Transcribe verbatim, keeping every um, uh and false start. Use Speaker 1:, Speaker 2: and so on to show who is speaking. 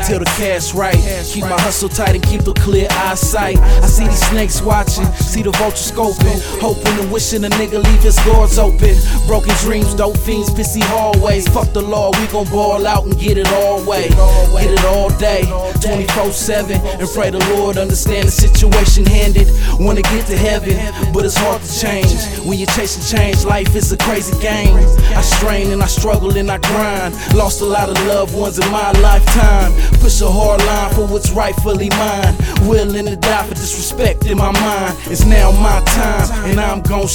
Speaker 1: till the cash right. Keep my hustle tight and keep the clear eyesight. I see these snakes watching, see the vulture scoping, hoping and wishing a nigga leave his doors open. Broken dreams, dope fiends, pissy hallways. Fuck the law, we gon' ball out and get it all way. Get it all day, twenty-four seven, and pray the Lord understand the situation handed. Wanna get to heaven, but it's hard to change. When you're chasing change, life is a crazy game. I strain and I struggle and I grind. Lost a lot of loved ones in my lifetime. Push a hard line for what's rightfully mine. Willing to die for disrespect in my mind. It's now my time, and I'm gon'